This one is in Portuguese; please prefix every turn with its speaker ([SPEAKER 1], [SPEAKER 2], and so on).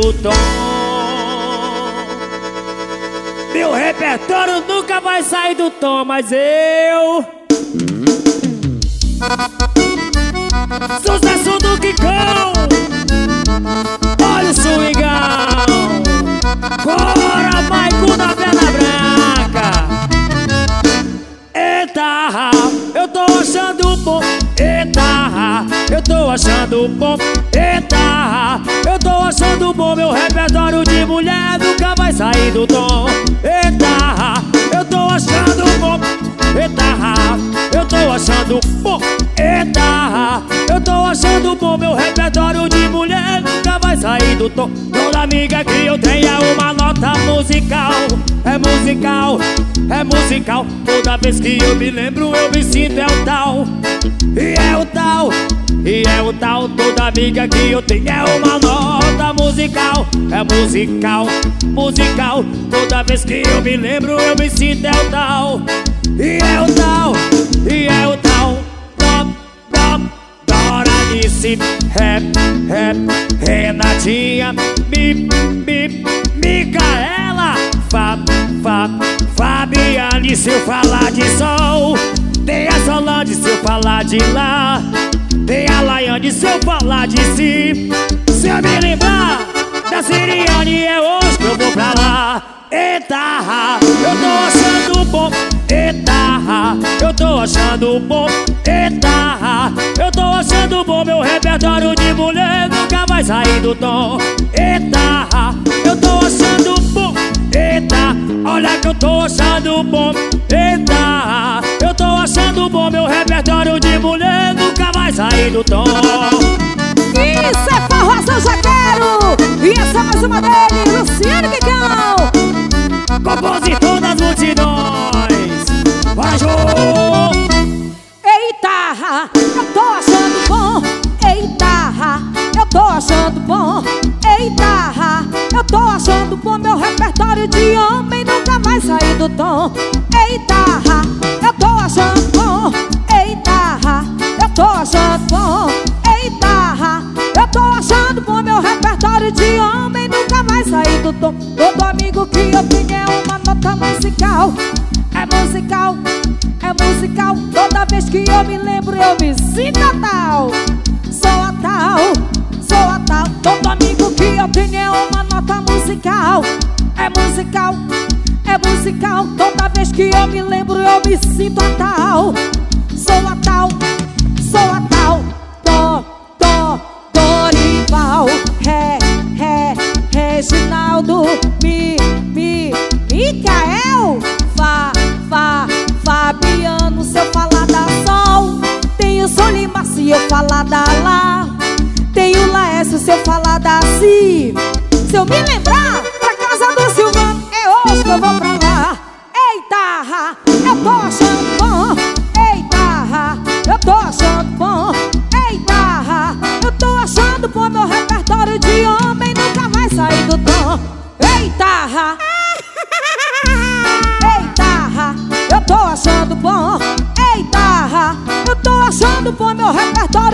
[SPEAKER 1] do tom. Meu repertório nunca vai sair do tom, mas eu sucesso do Kikão. Olha o swingão. Bora, Maico da perna branca. Eita, eu tô achando bom. Eita, eu tô achando bom. Eita, eu tô achando bom. Meu repertório de mulher nunca vai sair do tom. Eita, eu tô achando bom. Eita, eu tô achando bom. Eita, eu tô achando bom. Meu repertório de mulher nunca vai sair do tom. Toda amiga que eu tenho é uma nota musical. É musical, é musical. Toda vez que eu me lembro eu me sinto é o tal. E é o tal, e é o tal. Toda amiga que eu tenho é uma nota musical. É musical, musical. Toda vez que eu me lembro eu me sinto é o tal. E é o tal, e é o tal. Top, top, Doralice, rap, rap, Renatinha, bip, bip, Micaela, Fabiane. Se eu falar de sol, tem a Solange. Se eu falar de lá, tem a Laiane. Se eu falar de si, se eu me lembrar da Siriane, é hoje que eu vou pra lá. Eita, eu tô achando bom. Eita, eu tô achando bom. Eita, eu tô achando bom. Meu repertório de mulher nunca vai sair do tom. Eita, eu tô achando bom. Eita, olha que eu tô achando bom. Eita, eu tô achando bom. Meu repertório de mulher nunca vai sair do tom.
[SPEAKER 2] Isso é forró São Jaqueiro. E essa é mais uma dele, Luciano Kikão,
[SPEAKER 1] compositor das multidões. Bora, Jô!
[SPEAKER 2] Eita, eu tô achando bom. Eita, eu tô achando bom. Eita, eu tô achando bom. Meu repertório de homem nunca vai sair do tom. Eita, eu tô achando bom. Eita, eu tô achando bom. Eita, eu tô achando bom. Meu repertório de homem nunca vai sair do tom. Todo amigo que eu tenho é uma nota musical. É musical, é musical. Toda vez que eu me lembro eu me sinto a tal. Sou a tal, sou a tal. Todo amigo que eu tenho é uma nota musical. É musical, é musical. Toda vez que eu me lembro eu me sinto a tal. Sou a tal, sou a tal. Dorival, Reginaldo, Micael, Fabiano. Se eu falar da Sol, tem o Solimar. Se eu falar da Lá, tem o Laércio. Se eu falar da Si, se eu me lembrar pra casa do Silvano, é hoje que eu vou pra lá. Eita, eu tô achando bom. Eita, eu tô achando bom. Eita, eu tô achando bom. Meu repertório de homem nunca vai sair do tom. Eita, eita, eu tô achando bom. Eita, eu tô achando bom. Meu repertório